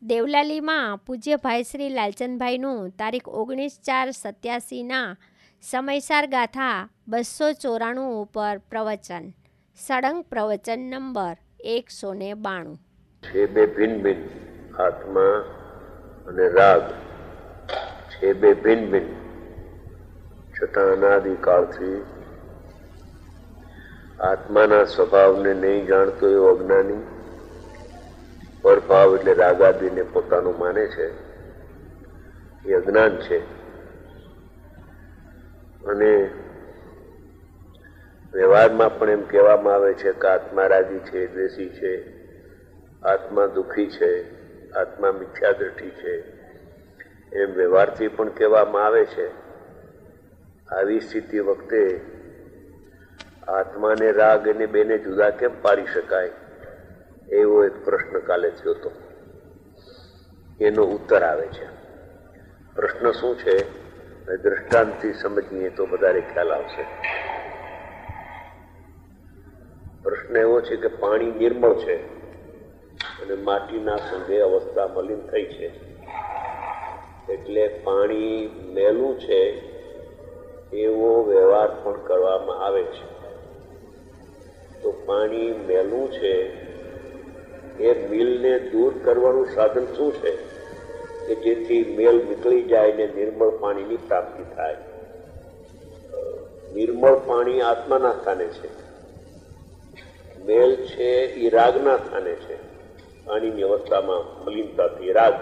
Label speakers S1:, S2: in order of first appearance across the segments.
S1: દેવલાલીમાં પૂજ્ય ભાઈ શ્રી લાલચંદભાઈનું તારીખ 19/4/87ના સમયસાર ગાથા 294 ઉપર પ્રવચન. સળંગ પ્રવચન નંબર 192.
S2: છે બે ભિન્ન ભિન્ન આત્મા અને રાગ છે બે ભિન્ન ભિન્ન, છતાં અનાદિકાળથી આત્માના સ્વભાવને નહીં જાણતો એવો અજ્ઞાની પરભાવ એટલે રાગાદિને પોતાનું માને છે, એ અજ્ઞાન છે. અને વ્યવહારમાં પણ એમ કહેવામાં આવે છે કે આત્મા રાગી છે, દ્વેષી છે, આત્મા દુઃખી છે, આત્મા મિથ્યા દ્રષ્ટિ છે, એમ વ્યવહારથી પણ કહેવામાં આવે છે. આવી સ્થિતિ વખતે આત્માને રાગ અને બેને જુદા કેમ પાડી શકાય, એવો એક પ્રશ્ન કાલે થયો હતો. એનો ઉત્તર આવે છે. પ્રશ્ન શું છે, દ્રષ્ટાંતથી સમજીએ તો વધારે ખ્યાલ આવશે. પ્રશ્ન એવો છે કે પાણી નિર્મળ છે અને માટીના સંગે અવસ્થા મલિન થઈ છે, એટલે પાણી મેલું છે એવો વ્યવહાર પણ કરવામાં આવે છે. તો પાણી મેલું છે એ મિલને દૂર કરવાનું સાધન શું છે કે જેથી મેલ નીકળી જાય ને નિર્મળ પાણીની પ્રાપ્તિ થાય? નિર્મળ પાણી આત્માના સ્થાને છે, મેલ છે એ રાગના સ્થાને છે. પાણીની અવસ્થામાં મલિનતાથી રાગ,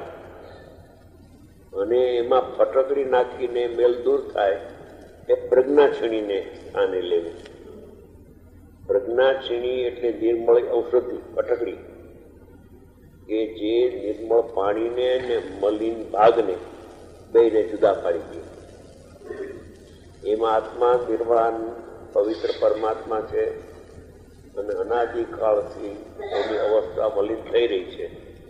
S2: અને એમાં ફટકડી નાખીને મેલ દૂર થાય એ પ્રજ્ઞાક્ષીણીને સ્થાને લેવું. પ્રજ્ઞાક્ષીણી એટલે નિર્મળ ઔષધિ ફટકડી, કે જે નિર્મળ પાણીને ને મલિન ભાગને બેને જુદા પાડી દે. એમાં આત્મા નિર્મળાન પવિત્ર પરમાત્મા છે અને અનાદિકાળથી એની અવસ્થા મલિન થઈ રહી છે.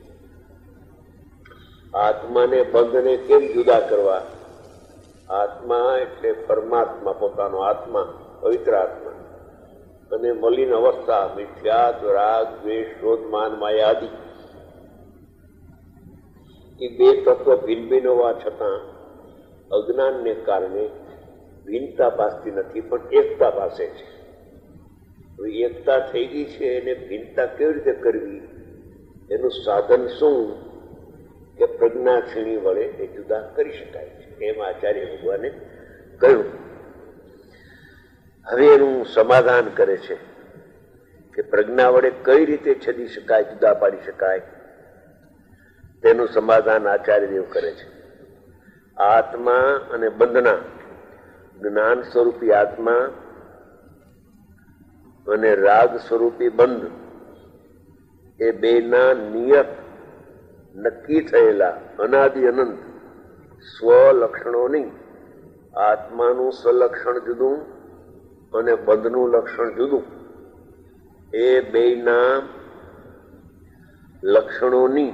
S2: આત્માને બંધને કેમ જુદા કરવા? આત્મા એટલે પરમાત્મા, પોતાનો આત્મા, પવિત્ર આત્મા, અને મલિન અવસ્થા મિથ્યા, રાગ, દ્વેષ, ક્રોધ, માન, માયા આદિ, એ બે તત્વ ભિન્ન ભિન્ન હોવા છતાં અજ્ઞાનને કારણે ભિન્નતા ભાસતી નથી, પણ એકતા ભાસે છે. એકતા થઈ ગઈ છે એને ભિન્નતા કેવી રીતે કરવી, એનું સાધન શું કે પ્રજ્ઞાક્ષીણી વડે એ જુદા કરી શકાય છે, એમ આચાર્ય ભગવાને કહ્યું. હવે એનું સમાધાન કરે છે કે પ્રજ્ઞા વડે કઈ રીતે છેદી શકાય, જુદા પાડી શકાય, તેનું સમાધાન આચાર્યદેવ કરે છે. આત્મા અને બંધના, જ્ઞાન સ્વરૂપી આત્મા અને રાગ સ્વરૂપી બંધ, એ બેના નિયત નક્કી થયેલા અનાદિ અનંત સ્વલક્ષણોની, આત્માનું સ્વલક્ષણ જુદું અને બંધનું લક્ષણ જુદું, એ બેના લક્ષણોની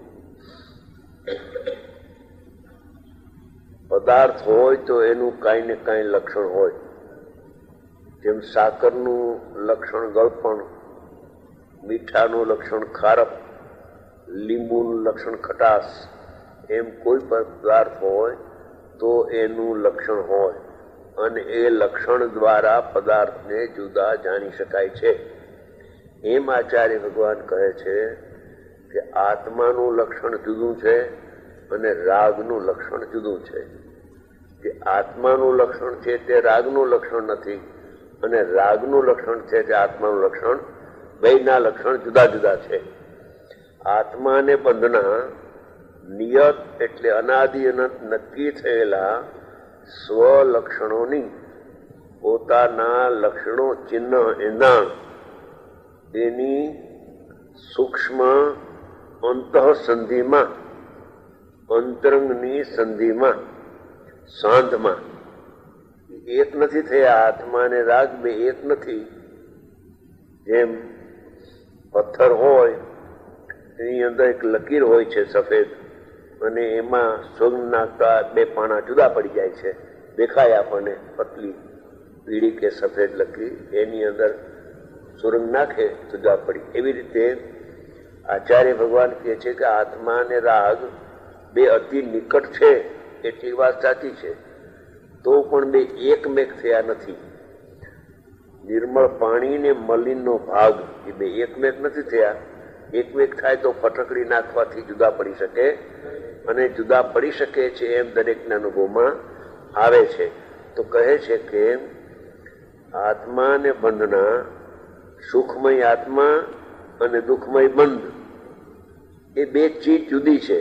S2: પદાર્થ હોય તો એનું કાંઈ ને કાંઈ લક્ષણ હોય. જેમ સાકરનું લક્ષણ ગળપણ, મીઠાનું લક્ષણ ખારપ, લીંબુનું લક્ષણ ખટાશ, એમ કોઈ પણ પદાર્થ હોય તો એનું લક્ષણ હોય, અને એ લક્ષણ દ્વારા પદાર્થને જુદા જાણી શકાય છે. એમ આચાર્ય ભગવાન કહે છે કે આત્માનું લક્ષણ જુદું છે અને રાગનું લક્ષણ જુદું છે. કે આત્માનું લક્ષણ છે તે રાગનું લક્ષણ નથી, અને રાગનું લક્ષણ છે તે આત્માનું લક્ષણ, બેયના લક્ષણ જુદા જુદા છે. આત્મા અને બંધના નિયત એટલે અનાદિ અનંત નક્કી થયેલા સ્વલક્ષણોની, પોતાના લક્ષણો, ચિહ્ન, એંધાણ, એની સૂક્ષ્મ અંતઃસંધિમાં, અંતરંગની સંધિમાં, સાંધમાં એક નથી થયા. આત્મા અને રાગ બે એક નથી. જેમ પથ્થર હોય એની અંદર એક લકીર હોય છે સફેદ, અને એમાં સુગંધ નાખતા બે પાણા જુદા પડી જાય છે, દેખાય આપણને પતલી પીળી કે સફેદ લકીર, એની અંદર સુરંગ નાખે જુદા પડી. એવી રીતે આચાર્ય ભગવાન કહે છે કે આત્મા અને રાગ બે અતિ નિકટ છે એટલી વાત સાચી છે, તો પણ બે એકમેક થયા નથી. નિર્મળ પાણી ને મલિનનો ભાગ એ બે એકમેક નથી થયા. એકમેક થાય તો ફટકડી નાખવાથી જુદા પડી શકે, અને જુદા પડી શકે છે એમ દરેકના અનુભવમાં આવે છે. તો કહે છે કે આત્મા અને બંધના, સુખમય આત્મા અને દુઃખમય બંધ એ બે ચીજ જુદી છે.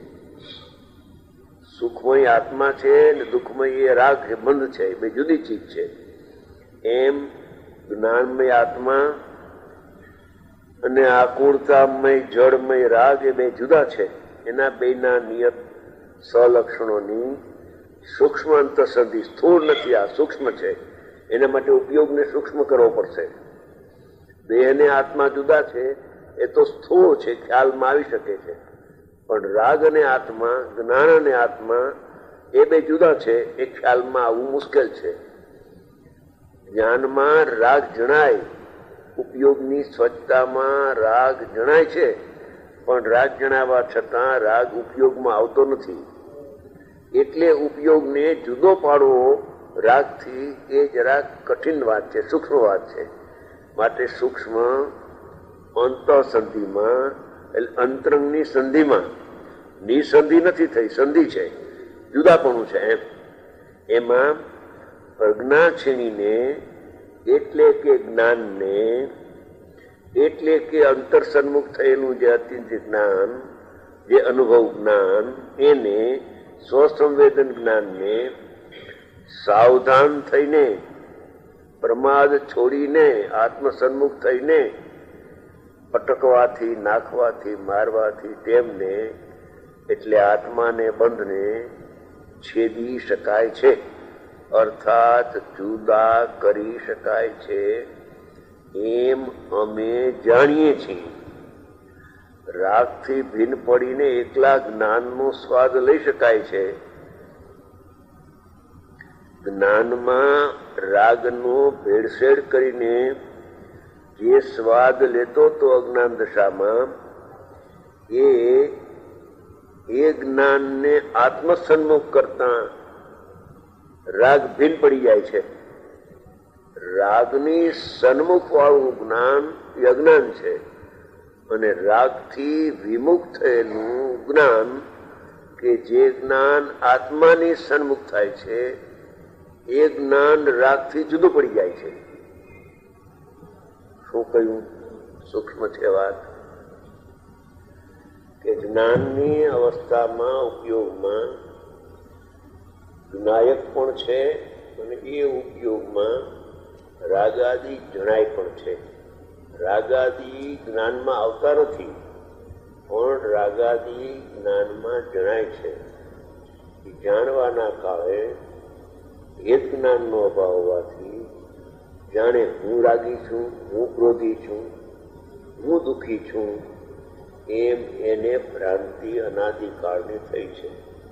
S2: સુખમય આત્મા છે અને દુઃખમય એ રાગ છે, બંધ છે, એ બે જુદી ચીજ છે. એમ જ્ઞાનમય આત્મા અને આકુળતામય જળમય રાગ એ બે જુદા છે. એના બેના નિયત સલક્ષણોની સૂક્ષ્મ અંતઃસંધિ, સ્થૂળ નથી, આ સૂક્ષ્મ છે. એના માટે ઉપયોગને સૂક્ષ્મ કરવો પડશે. દેહ અને આત્મા જુદા છે એ તો સ્થૂળ છે, ખ્યાલમાં આવી શકે છે. પણ રાગ અને આત્મા, જ્ઞાન અને આત્મા એ બે જુદા છે, એ ખ્યાલમાં આવવું મુશ્કેલ છે. જ્ઞાનમાં રાગ જણાય, ઉપયોગની સ્વચ્છતામાં રાગ જણાય છે, પણ રાગ જણાવવા છતાં રાગ ઉપયોગમાં આવતો નથી. એટલે ઉપયોગને જુદો પાડવો રાગથી એ જરાક કઠિન વાત છે, સૂક્ષ્મ વાત છે. માટે સૂક્ષ્મ અંતઃસંધિમાં, અંતરંગની સંધિમાં, નિસંધિ નથી થઈ, સંધિ છે, જુદાપણું છે. એમાં પ્રજ્ઞા છીણીને, એટલે કે જ્ઞાનને, એટલે કે અંતર સન્મુખ થયેલું જે અત્યંત જ્ઞાન, જે અનુભવ જ્ઞાન, એને સ્વસંવેદન જ્ઞાનને સાવધાન થઈને, પ્રમાદ છોડીને, આત્મસન્મુખ થઈને પટકવાથી, નાખવાથી, મારવાથી તેમને, એટલે આત્માને બંધને છેદી શકાય છે, અર્થાત જુદા કરી શકાય છે, એમ અમે જાણીએ છીએ. રાગથી ભિન્ન પડીને એકલા જ્ઞાનનો સ્વાદ લઈ શકાય છે. જ્ઞાનમાં રાગનો ભેળસેળ કરીને જે સ્વાદ લેતો તો અજ્ઞાન દશામાં, એ જ્ઞાનને આત્મસન્મુખ કરતા રાગ ભિન્ન પડી જાય છે. રાગની સન્મુખ વાળું જ્ઞાન એ અજ્ઞાન છે, અને રાગથી વિમુખ થયેલું જ્ઞાન, કે જે જ્ઞાન આત્માની સન્મુખ થાય છે, એ જ્ઞાન રાગથી જુદું પડી જાય છે. શું કહ્યું? સૂક્ષ્મ છે વાત. કે જ્ઞાનની અવસ્થામાં, ઉપયોગમાં જ્ઞાયક પણ છે, અને એ ઉપયોગમાં રાગાદી જણાય પણ છે. રાગાદી જ્ઞાનમાં આવતા નથી, પણ રાગાદી જ્ઞાનમાં જણાય છે. જાણવાના કાળે હેત જ્ઞાનનો અભાવ હોવાથી જાણે હું રાગી છું, હું ક્રોધી છું, હું દુઃખી છું, એમ એને ભ્રાંતિ અનાદિકાળની થઈ છે.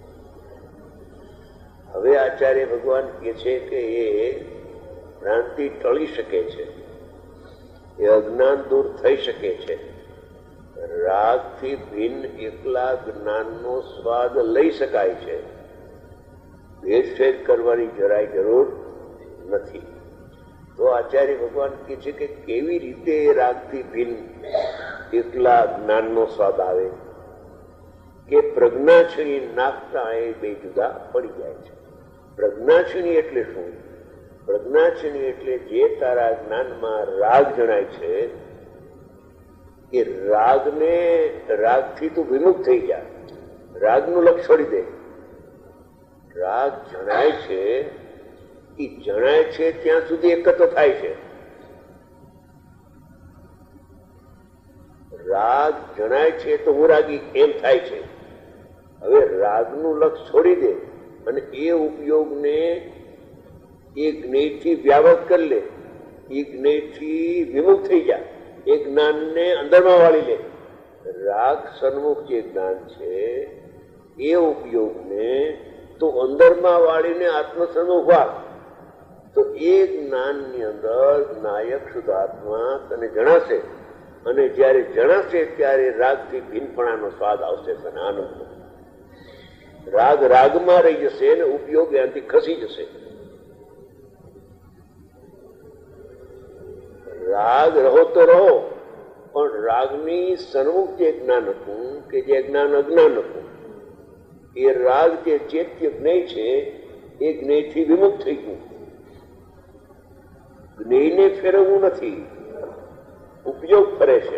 S2: હવે આચાર્ય ભગવાન કહે છે કે એ ભ્રાંતિ ટળી શકે છે, એ અજ્ઞાન દૂર થઈ શકે છે. રાગથી ભિન્ન એકલા જ્ઞાનનો સ્વાદ લઈ શકાય છે. ભેળસેળ કરવાની જરાય જરૂર નથી. તો આચાર્ય ભગવાન કહે છે કે કેવી રીતે રાગથી ભિન્ન એકલા જ્ઞાનનો સ્વાદ આવે, કે પ્રજ્ઞાક્ષણી નાખતા એ બે જુદા પડી જાય છે. પ્રજ્ઞાક્ષણી એટલે શું? પ્રજ્ઞાક્ષણી એટલે જે તારા જ્ઞાનમાં રાગ જણાય છે, એ રાગને, રાગથી તું વિમુખ થઈ જાય, રાગનું લક્ષ છોડી દે. રાગ જણાય છે, એ જણાય છે ત્યાં સુધી એકત્ર થાય છે. રાગ જણાય છે તો હું રાગી એમ થાય છે. હવે રાગનું લક્ષ છોડી દે અને એ ઉપયોગને એ જ્ઞેયથી વ્યાવત કરી લે, એ જ્ઞેયથી વિમુખ થઈ જાય, એ જ્ઞાનને અંદરમાં વાળી લે. રાગ સન્મુખ જે જ્ઞાન છે એ ઉપયોગને તો અંદરમાં વાળીને આત્મસન્મુખ વા, તો એ જ્ઞાનની અંદર નાયક શુદ્ધાત્મા તને જણાશે. અને જ્યારે જણાશે ત્યારે રાગથી ભિન્નપણાનો સ્વાદ આવશે અને આનંદનો. રાગ રાગમાં રહી જશે અને ઉપયોગ એનાથી ખસી જશે. રાગ રહો તો રહો, પણ રાગની સન્મુખ જે જ્ઞાન હતું કે જે જ્ઞાન અજ્ઞાન હતું, એ રાગ જે ચેત્ય જ્ઞેય છે એ જ્ઞેયથી વિમુખ થઈ ગયું. જ્ઞેયને ફેરવવું નથી, ઉપયોગ કરે છે.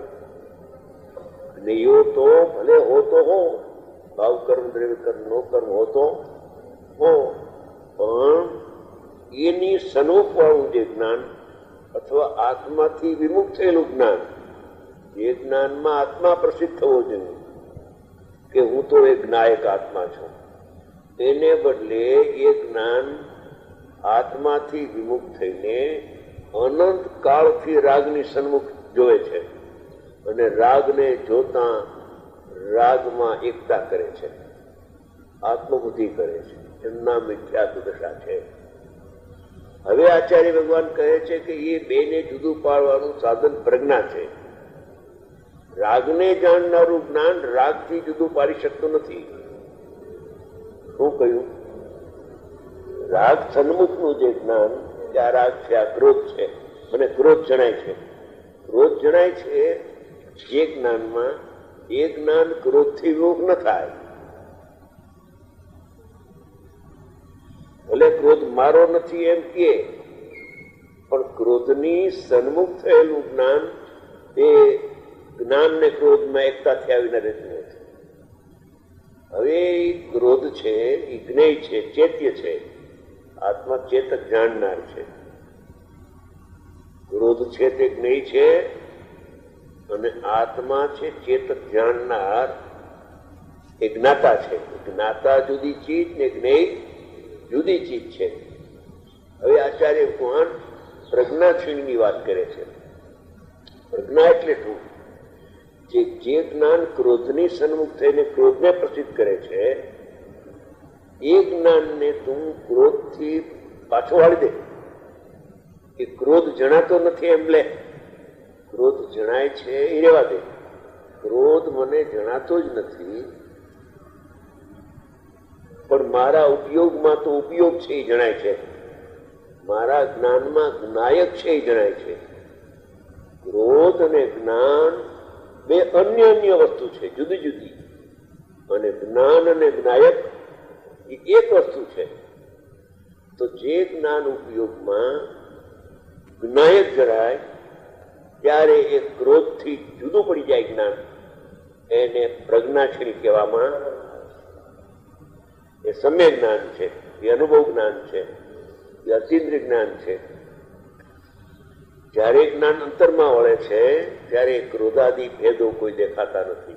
S2: જ્ઞેયો તો ભલે હો તો હો, ભાવ કર્મ દ્રવ્ય કર્મ નો કર્મ હો તો હો, પણ એની સન્મુખ વાળું જે જ્ઞાન અથવા આત્માથી વિમુખ થયેલું જ્ઞાન, એ જ્ઞાનમાં આત્મા પ્રસિદ્ધ થવો જોઈએ કે હું તો એક જ્ઞાયક આત્મા છું, એને બદલે એ જ્ઞાન આત્માથી વિમુખ થઈને અનંત કાળથી રાગની સન્મુખ જોવે છે અને રાગને જોતા રાગમાં એકતા કરે છે, આત્મબુદ્ધિ કરે છે. એમના મિથ્યાત્વ દશા છે. હવે આચાર્ય ભગવાન કહે છે કે એ બેને જુદું પાડવાનું સાધન પ્રજ્ઞા છે. રાગને જાણનારું જ્ઞાન રાગથી જુદું પાડી શકતું નથી. શું કહ્યું? રાગ સન્મુખનું જે જ્ઞાન, કે આ રાગ છે, આ ક્રોધ છે, મને ક્રોધ જણાય છે. ક્રોધ જણાય છે જે જ્ઞાનમાં એ જ્ઞાન ક્રોધથી વિમુખ ન થાય. ભલે ક્રોધ મારો નથી એમ કે, પણ ક્રોધની સન્મુખ થયેલું જ્ઞાન એ જ્ઞાન ને ક્રોધમાં એકતાથી આવીને રહેતું નથી. હવે ક્રોધ છે એ જ્ઞેય છે, ચેત્ય છે, આત્મા ચેતક જાણનાર છે. ક્રોધ છે તે જ્ઞેય છે અને આત્મા છે ચેતક જાણનાર, એ જ્ઞાતા છે. જ્ઞાતા જુદી ચીજ ને જ્ઞેય જુદી ચીજ છે. હવે આચાર્ય ભગવાન પ્રજ્ઞાક્ષીણની વાત કરે છે. પ્રજ્ઞા એટલે શું? જે જ્ઞાન ક્રોધની સન્મુખ થઈને ક્રોધને પ્રસિદ્ધ કરે છે, એ જ્ઞાનને તું ક્રોધથી પાછો વાળી દે. એ ક્રોધ જણાતો નથી એમ લે, ક્રોધ જણાય છે એ રહેવા દે. ક્રોધ મને જણાતો જ નથી, પણ મારા ઉપયોગમાં તો ઉપયોગ છે એ જણાય છે, મારા જ્ઞાનમાં જ્ઞાયક છે એ જણાય છે. ક્રોધ અને જ્ઞાન બે અન્ય અન્ય વસ્તુ છે, જુદી જુદી. અને જ્ઞાન અને જ્ઞાયક એ એક વસ્તુ છે. તો જે જ્ઞાન ઉપયોગમાં જ્ઞાયક જણાય ત્યારે એ ક્રોધથી જુદું પડી જાય જ્ઞાન, એને પ્રજ્ઞાક્ષીણી કહેવામાં. એ સમ્ય જ્ઞાન છે, એ અનુભવ જ્ઞાન છે, એ અતીન્દ્રિય જ્ઞાન છે. જયારે જ્ઞાન અંતરમાં વળે છે ત્યારે ક્રોધાદી ભેદો કોઈ દેખાતા નથી.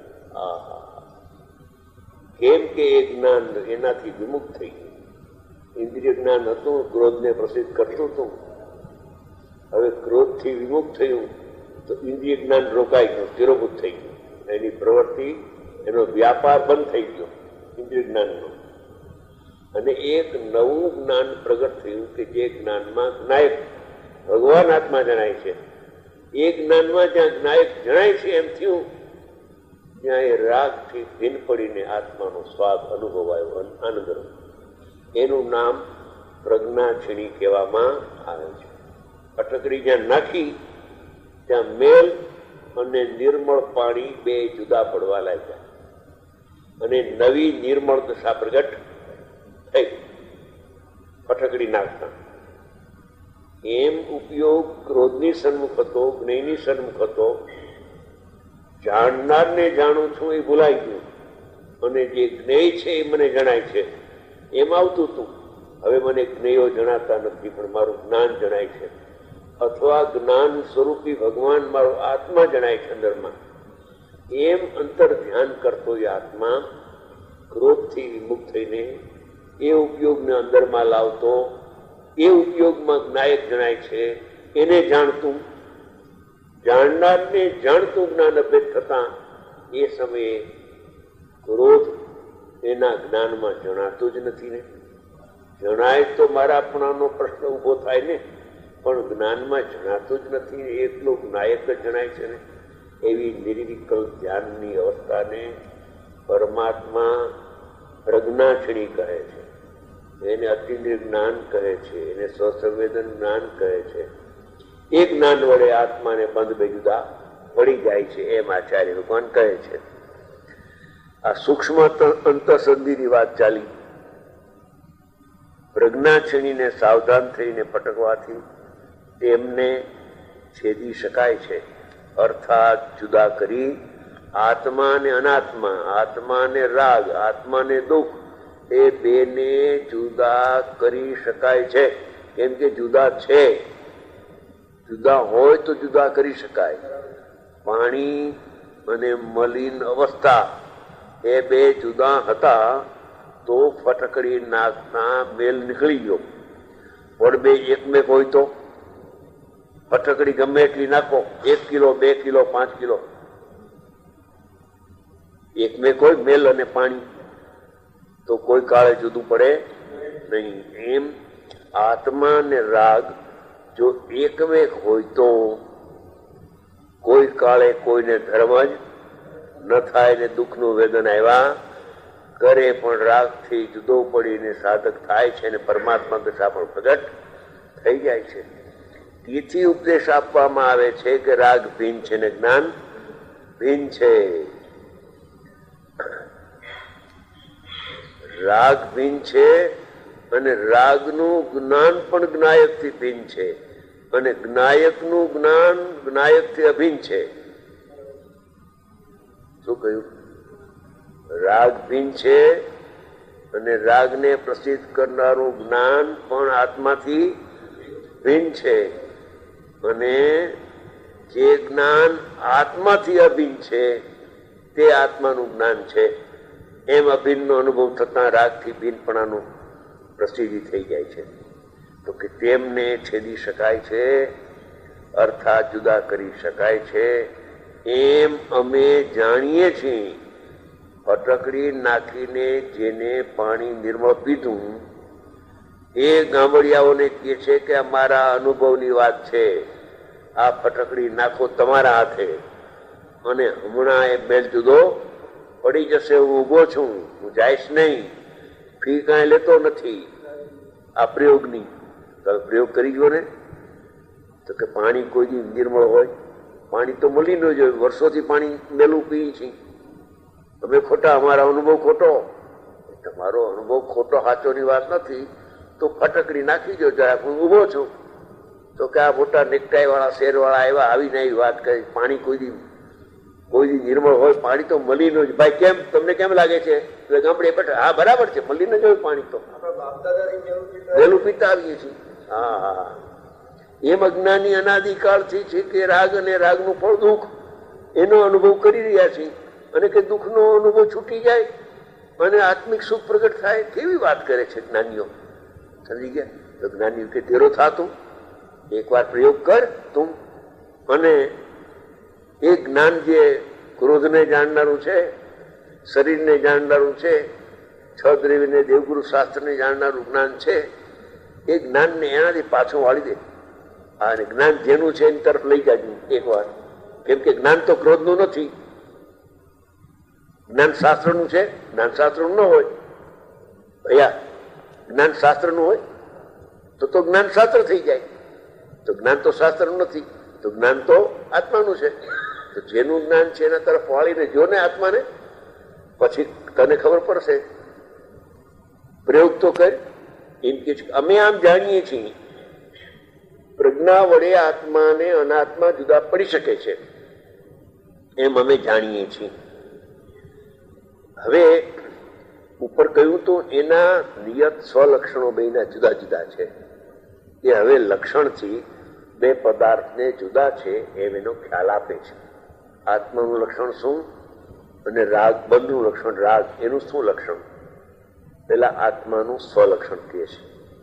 S2: કેમ કે એ જ્ઞાન એનાથી વિમુખ થઈ ગયું. ઇન્દ્રિય જ્ઞાન હતું, ક્રોધને પ્રસિદ્ધ કરતું હતું. હવે ક્રોધથી વિમુખ થયું તો ઇન્દ્રિય જ્ઞાન રોકાઈ ગયું, સ્થિરોભૂત થઈ ગયું. એની પ્રવૃત્તિ, એનો વ્યાપાર બંધ થઈ ગયો ઇન્દ્રિય જ્ઞાનનો. અને એક નવું જ્ઞાન પ્રગટ થયું કે જે જ્ઞાનમાં જ્ઞાયક ભગવાન આત્મા જણાય છે. એ જ્ઞાનમાં જ્યાં જ્ઞાયક જણાય છે એમ થયું, ત્યાં એ રાગથી ભિન્ન પડીને આત્માનો સ્વાદ અનુભવાયો, આનંદ રહ્યો. એનું નામ પ્રજ્ઞાક્ષીણી કહેવામાં આવે છે. અટકડી જ્યાં નાખી ત્યાં મેલ અને નિર્મળ પાણી બે જુદા પડવા લાગ્યા અને નવી નિર્મળ દશા પ્રગટ થઈ ફટકડી નાખતા. એમ ઉપયોગ ક્રોધની સન્મુખ હતો, જ્ઞેયની સન્મુખ હતો. જાણનારને જાણું છું એ ભૂલાઈ ગયું અને જે જ્ઞેય છે એ મને જણાય છે એમ આવતું હતું. હવે મને જ્ઞેયો જણાતા નથી, પણ મારું જ્ઞાન જણાય છે, અથવા જ્ઞાન સ્વરૂપી ભગવાન મારો આત્મા જણાય છે અંદરમાં. એમ અંતર ધ્યાન કરતો એ આત્મા ક્રોધથી વિમુખ થઈને એ ઉપયોગને અંદરમાં લાવતો, એ ઉપયોગમાં જ્ઞાયક જણાય છે એને જાણતું, જાણનારને જાણતું જ્ઞાન અભેદ થતા એ સમયે ક્રોધ એના જ્ઞાનમાં જણાતું જ નથી ને. જણાય તો મારાપણાનો પ્રશ્ન ઉભો થાય ને, પણ જ્ઞાનમાં જણાતું જ નથી. એટલું જ્ઞાયક જ જણાય છે ને. એવી નિર્વિકલ્પ ધ્યાનની અવસ્થાને પરમાત્મા પ્રજ્ઞાક્ષણી કહે છે, એને અતિન્દ્રિય જ્ઞાન કહે છે, એને સ્વસંવેદન જ્ઞાન કહે છે. એ જ્ઞાન વડે આત્માને બંધ બે જુદા પડી જાય છે એમ આચાર્ય ભગવાન કહે છે. આ સૂક્ષ્મ અંતઃસંધિની વાત ચાલી. પ્રજ્ઞાક્ષણીને સાવધાન થઈને પટકવાથી તેમને છેદી શકાય છે, અર્થાત જુદા કરી આત્મા ને અનાત્મા, આત્મા ને રાગ, આત્મા ને દુઃખ, એ બેને જુદા કરી શકાય છે. કેમ કે જુદા છે, જુદા હોય તો જુદા કરી શકાય. પાણી અને મલિન અવસ્થા એ બે જુદા હતા તો ફટકડી નાખતા મેલ નીકળી ગયો. પણ બે એકમેક હોય તો ફટકડી ગમે એટલી નાખો, 1 કિલો 2 કિલો 5 કિલો, એકમેક હોય મેલ અને પાણી, તો કોઈ કાળે જુદું પડે નહીં. એમ આત્મા ને રાગ જો એકમેક હોય તો કોઈ કાળે કોઈને ધર્મ જ ન થાય ને દુઃખનું વેદન આવ્યા કરે પણ રાગથી જુદો પડીને સાધક થાય છે અને પરમાત્મા દશા પણ પ્રગટ થઈ જાય છે. તેથી ઉપદેશ આપવામાં આવે છે કે રાગ ભીન છે ને જ્ઞાન ભીન છે. રાગ ભીન છે અને રાગનું જ્ઞાન પણ જ્ઞાયકથી ભીન છે અને જ્ઞાયકનું જ્ઞાન જ્ઞાયકથી અભિન્ન છે. શું કહ્યું? રાગ ભીન છે અને રાગને પ્રસિદ્ધ કરનારું જ્ઞાન પણ આત્માથી ભીન છે અને જે જ્ઞાન આત્માથી અભિન્ન છે તે આત્માનું જ્ઞાન છે. એમ અભિન્નનો અનુભવ થતા રાગથી ભિન્નપણાનું પ્રસિદ્ધિ થઈ જાય છે. તો કે તેમને છેદી શકાય છે, અર્થાત જુદા કરી શકાય છે. એમ અમે જાણીએ છીએ. ફટકડી નાખીને જેને પાણી નિર્મળ પીધું એ ગામડિયાઓને કહે છે કે અમારા અનુભવની વાત છે, આ ફટકડી નાખો તમારા હાથે અને હમણાં એ મેલ જુદો પડી જશે. હું ઊભો છું, હું જઈશ નહીં, ફી કાંઈ લેતો નથી આ પ્રયોગની. તમે પ્રયોગ કરી જો ને તો કે પાણી કોઈ દી નિર્મળ હોય? પાણી તો મળી ન જોઈએ, વર્ષોથી પાણી મેલું પીએ છીએ અમે. ખોટા, અમારા અનુભવ ખોટો. તમારો અનુભવ ખોટો સાચોની વાત નથી તો ફટકડી નાખી દો જરા. હું ઊભો છું તો કે આ મોટા નેકટાઈ વાળા શેર વાળા આવ્યા, આવીને આવી વાત કરી પાણી કોઈ દી નિર્મળ હોય? પાણી તો મળી ન હોય. ભાઈ કેમ, તમને કેમ લાગે છે? ગામડે બેઠા, હા બરાબર છે, મળી ન હોય પાણી તો વહેલું પીતા આવીએ છીએ. હા હા, એમ અજ્ઞાની અનાદિકાળથી છે કે રાગ અને રાગનું ફળ દુઃખ એનો અનુભવ કરી રહ્યા છે અને કે દુઃખનો અનુભવ છૂટી જાય અને આત્મિક સુખ પ્રગટ થાય. કેવી વાત કરે છે જ્ઞાનીઓ! સમજી ગયા? તો જ્ઞાનીઓ કે તેરો થાતું, એકવાર પ્રયોગ કર તું. અને એ જ્ઞાન જે ક્રોધને જાણનારું છે, શરીરને જાણનારું છે, છ દ્રવ્યને દેવગુરુ શાસ્ત્રને જાણનારું જ્ઞાન છે, એ જ્ઞાનને એનાથી પાછું વાળી દે. અને જ્ઞાન જેનું છે એની તરફ લઈ જાય એકવાર. કેમ કે જ્ઞાન તો ક્રોધનું નથી, જ્ઞાન શાસ્ત્રનું છે. જ્ઞાન શાસ્ત્રનું ન હોય ભૈયા, જ્ઞાન શાસ્ત્રનું હોય તો જ્ઞાન શાસ્ત્ર થઈ જાય. તો જ્ઞાન તો શાસ્ત્રનું નથી, તો જ્ઞાન તો આત્માનું છે. તો જેનું જ્ઞાન છે એના તરફ વાળીને જો ને આત્માને, પછી તને ખબર પડશે. પ્રયોગ તો કર. એમ કે અમે આમ જાણીએ છીએ, પ્રજ્ઞા વડે આત્મા ને અનાત્મા જુદા પડી શકે છે, એમ અમે જાણીએ છીએ. હવે ઉપર કહ્યું તો એના નિયત સ્વલક્ષણો બેના જુદા જુદા છે. એ હવે લક્ષણથી બે પદાર્થને જુદા છે એમ એનો ખ્યાલ આપે છે. આત્માનું લક્ષણ શું અને રાગ બંધનું લક્ષણ રાગ, એનું શું લક્ષણ? પેલા આત્માનું સ્વલક્ષણ કહે છે.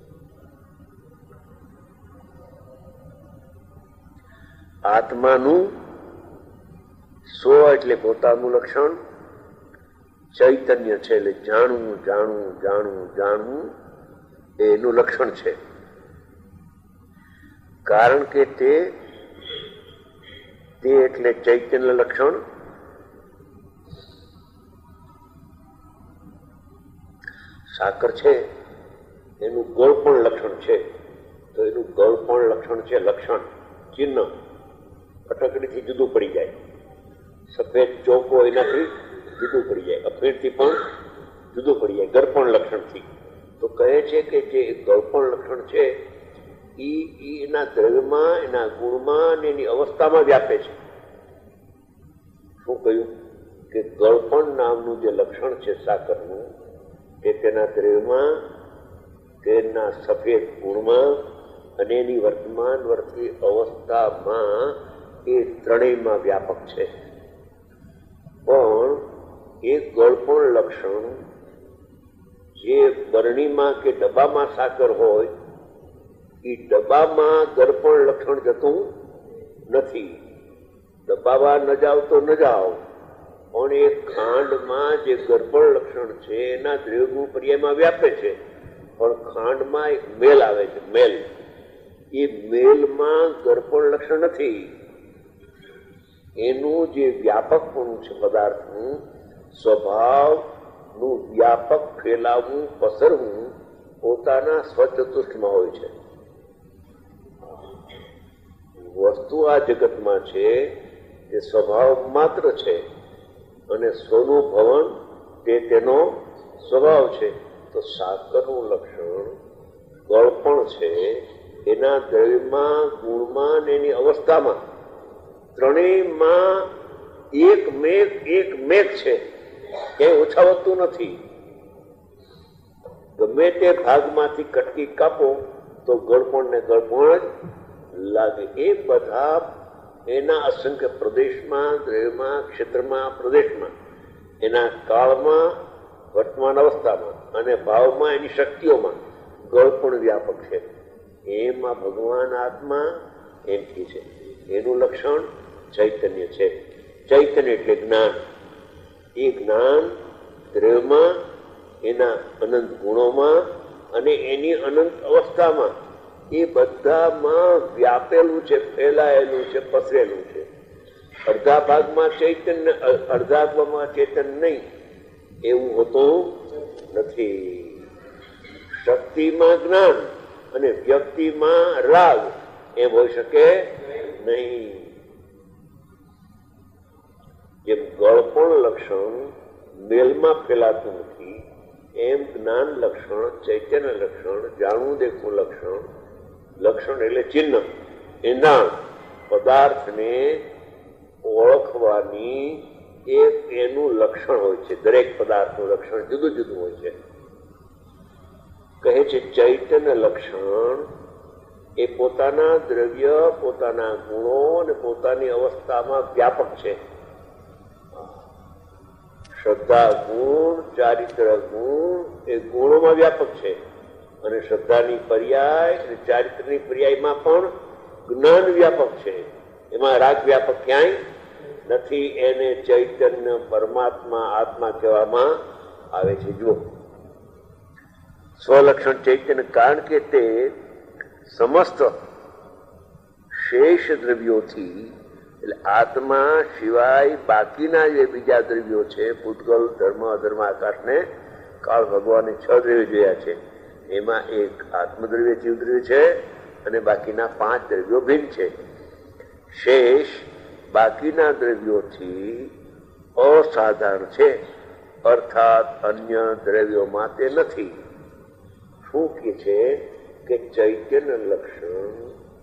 S2: આત્માનું સ્વ એટલે પોતાનું લક્ષણ, ચૈતન્ય છે એટલે જાણવું જાણવું જાણવું જાણવું એનું લક્ષણ છે. કારણ કે તે તે એટલે ચૈતન્ય લક્ષણ. સાકર છે એનું ગળપણ લક્ષણ છે, તો એનું ગળપણ લક્ષણ છે, લક્ષણ ચિહ્ન ફટકડીથી જુદું પડી જાય, સફેદ ચોકો એનાથી જુદું પડી જાય, અફેણથી પણ જુદું પડી જાય ગળપણ લક્ષણથી. તો કહે છે કે જે ગળપણ લક્ષણ છે એના દ્રવ્યમાં, એના ગુણમાં અને એની અવસ્થામાં વ્યાપે છે. શું કહ્યું કે ગળપણ નામનું જે લક્ષણ છે સાકરનું, તે તેના દ્રવ્યમાં, તેના સફેદ ગુણમાં અને એની વર્તમાન વર્તી અવસ્થામાં એ ત્રણેયમાં વ્યાપક છે. પણ એ ગળપણ લક્ષણ જે બરણીમાં કે ડબ્બામાં સાકર હોય એ ડબ્બામાં ગળપણ લક્ષણ જતું નથી. ડબ્બામાં ન જાવ તો ન જાવ, પણ એ ખાંડમાં જે ગળપણ લક્ષણ છે એના દ્રવ્યગુણ પર્યાયમાં વ્યાપે છે. પણ ખાંડમાં એક મેલ આવે છે, મેલ. એ મેલમાં ગળપણ લક્ષણ નથી. એનું જે વ્યાપકપણું છે પદાર્થનું, સ્વભાવનું વ્યાપક ફેલાવવું, પસરવું પોતાના સ્વચતુષ્ટમાં હોય છે. વસ્તુ આ જગતમાં છે તે સ્વભાવ માત્ર છે અને સ્વનું ભવન તે તેનો સ્વભાવ છે. તો સાકરનું લક્ષણ ગળપણ છે, એના દ્રવ્યમાં, ગુણમાં અને એની અવસ્થામાં ત્રણેયમાં એક મેઘ છે, ક્યાંય ઓછા વધતું નથી. ગમે તે ભાગમાંથી કટકી કાપો તો ગળપણ ને ગળપણ જ લાગે. એ બધા એના અસંખ્ય પ્રદેશમાં, દ્રવ્યમાં, ક્ષેત્રમાં, પ્રદેશમાં, એના કાળમાં, વર્તમાન અવસ્થામાં અને ભાવમાં, એની શક્તિઓમાં ગળપણ વ્યાપક છે. એમાં ભગવાન આત્મા એમ કે છે એનું લક્ષણ ચૈતન્ય છે. ચૈતન્ય એટલે જ્ઞાન. એ જ્ઞાન દ્રવ્યમાં, એના અનંત ગુણોમાં અને એની અનંત અવસ્થામાં એ બધામાં વ્યાપેલું છે, ફેલાયેલું છે, પસરેલું છે. અડધા ભાગમાં ચૈતન્ય, અડધા ભાગમાં ચેતન નહીં એવું હોતું નથી. શક્તિમાં જ્ઞાન અને વ્યક્તિમાં રાગ એમ હોઈ શકે નહીં. જેમ ગળપણ લક્ષણ મેલમાં ફેલાતું નથી, એમ જ્ઞાન લક્ષણ, ચૈતન્ય લક્ષણ, જાણવું દેખવું લક્ષણ, લક્ષણ એટલે ચિહ્ન, એંધાણ, પદાર્થને ઓળખવાની એક એનું લક્ષણ હોય છે. દરેક પદાર્થનું લક્ષણ જુદું જુદું હોય છે. કહે છે ચૈતન્ય લક્ષણ એ પોતાના દ્રવ્ય, પોતાના ગુણો અને પોતાની અવસ્થામાં વ્યાપક છે. શ્રદ્ધા ગુણ, ચારિત્ર ગુણ એ ગુણોમાં વ્યાપક છે અને શ્રદ્ધાની પર્યાય અને ચારિત્રની પર્યાયમાં પણ જ્ઞાન વ્યાપક છે. એમાં રાગ વ્યાપક ક્યાંય નથી. એને ચૈતન્ય, પરમાત્મા, આત્મા કહેવામાં આવે છે. જુઓ, સ્વલક્ષણ ચૈતન્ય, કારણ કે તે સમસ્ત શેષ દ્રવ્યોથી, એટલે આત્મા સિવાય બાકીના જે બીજા દ્રવ્યો છે, પૂતગલ, ધર્મ, અધર્મ, આકાશને કાળ, ભગવાને 6 દ્રવ્યો જોયા છે. એમાં એક આત્મદ્રવ્ય, જીવદ્રવ્ય છે અને બાકીના 5 દ્રવ્યો ભિન્ન છે. શેષ બાકીના દ્રવ્યોથી અસાધારણ છે, અર્થાત અન્ય દ્રવ્યોમાં તે નથી. શું કે છે કે ચૈતન્ય લક્ષણ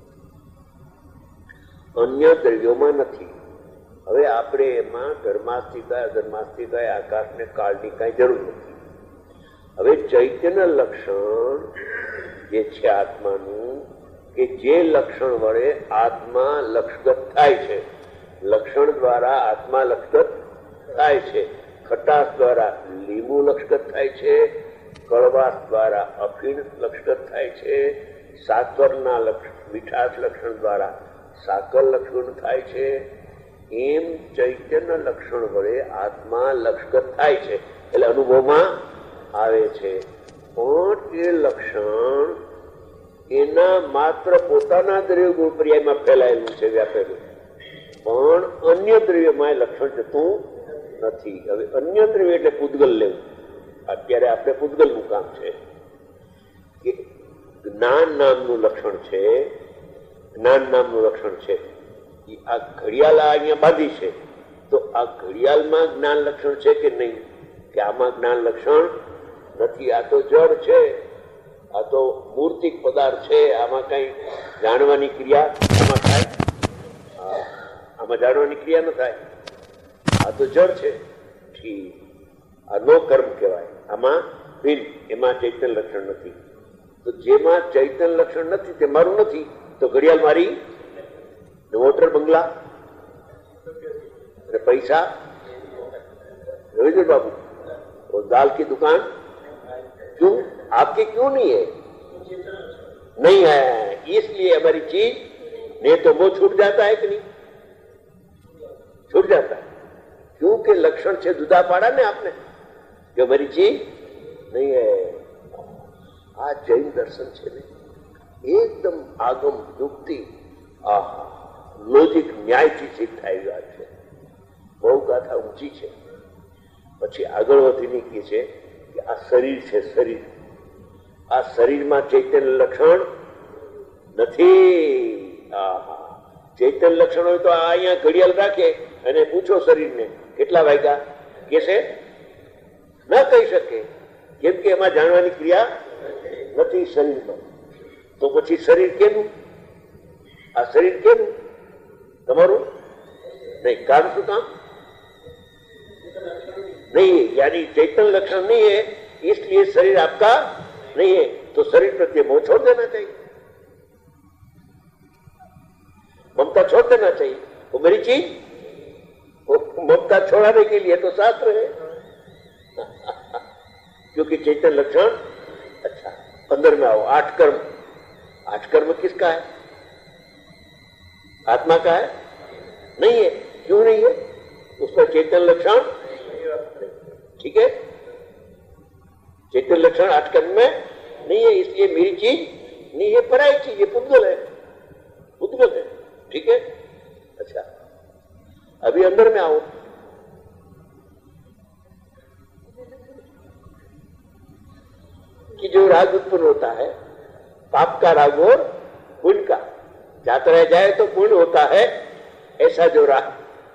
S2: અન્ય દ્રવ્યોમાં નથી. હવે આપણે એમાં ધર્માસ્તિકાય, અધર્માસ્તિકાય, આકાશને કાળની કાંઈ જરૂર નથી. હવે ચૈતન્ય લક્ષણ જે છે આત્માનું, કે જે લક્ષણ વડે આત્મા લક્ષગત થાય છે, લક્ષણ દ્વારા આત્મા લક્ષગત થાય છે. ખટાશ દ્વારા લીંબુ લક્ષગત થાય છે, કડવાશ દ્વારા અફીણ લક્ષગત થાય છે, સાકરના મીઠાશ લક્ષણ દ્વારા સાકર લક્ષણ થાય છે. એમ ચૈતન્ય લક્ષણ વડે આત્મા લક્ષગત થાય છે, એટલે અનુભવમાં આવે છે. પણ એ લક્ષણ એના માત્ર પોતાના દ્રવ્ય ગુણ પર્યાયમાં ફેલાયેલું છે, વ્યાપેલું. પણ અન્ય દ્રવ્યમાં લક્ષણ જતું નથી. હવે અન્ય દ્રવ્ય એટલે પૂતગલ લેવું. અત્યારે આપણે પૂતગલનું કામ છે કે જ્ઞાન નામનું લક્ષણ છે, જ્ઞાન નામનું લક્ષણ છે. આ ઘડિયાળ અહીંયા બાંધી છે તો આ ઘડિયાળમાં જ્ઞાન લક્ષણ છે કે નહીં? કે આમાં જ્ઞાન લક્ષણ નથી. આ તો જળ છે, આ તો મૂર્તિક પદાર્થ છે. આમાં કઈ જાણવાની ક્રિયા આમાં થાય? આમાં જાણવાની ક્રિયા ન થાય. આ તો જળ છે. ઠીક, આ નો કર્મ કહેવાય. આમાં ભીન, એમાં ચૈતન્ય લક્ષણ નથી. તો જેમાં ચૈતન્ય લક્ષણ નથી તે મારું નથી. તો ઘડિયાળ મારી, મોટર બંગલા અને पैसा रविंद्र बाबू और दाल की दुकान क्यों आपकी क्यों नहीं है? नहीं है, इसलिए हमारी चीज नहीं तो वो छूट जाता है कि नहीं? छूट जाता है क्योंकि लक्षण से जुदा पाड़ा ने आपने कि हमारी चीज नहीं है. आ जैन दर्शन છે ને એકદમ આગમ યુક્તિ લોજિક ન્યાયથી સિદ્ધ થઈ વાત છે. બહુ ગાથા ઊંચી છે. પછી આગળ વધીને કહે છે કે આ શરીર છે, શરીર, આ શરીરમાં ચૈતન્ય લક્ષણ નથી. ચૈતન્ય લક્ષણ હોય તો આ અહીંયા ઘડિયાળ રાખે અને પૂછો શરીરને કેટલા વાગ્યા, કેસે ન કહી શકે, કેમ કે એમાં જાણવાની ક્રિયા નથી શરીરમાં. તો પછી શરીર કેનું? આ શરીર કેનું? તમારું नहीं. काम શું काम नहीं है, यानी चैतन्य लक्षण नहीं है, इसलिए शरीर आपका नहीं है. तो शरीर प्रत्ये मोह छोड़ देना चाहिए, ममता छोड़ देना चाहिए. वो मेरी चीज, वो ममता छोड़ाने के लिए तो शास्त्र है. क्योंकि चैतन्य लक्षण. अच्छा, 15 में आओ. 8 कर्म. 8 कर्म किसका है? आत्मा का है? नहीं है. क्यों नहीं है? उसका चैतन्य लक्षण. ठीक है, चैतन्य लक्षण 8 कर्म में नहीं है, इसलिए मेरी चीज नहीं है, पराई चीज है, पुद्गल है, पुद्गल है. ठीक है. अच्छा, अभी अंदर में आओ. कि जो राग उत्पन्न होता है, पाप का राग और पुण्य का, जाता रह जाए तो पुण्य होता है, ऐसा जो राग.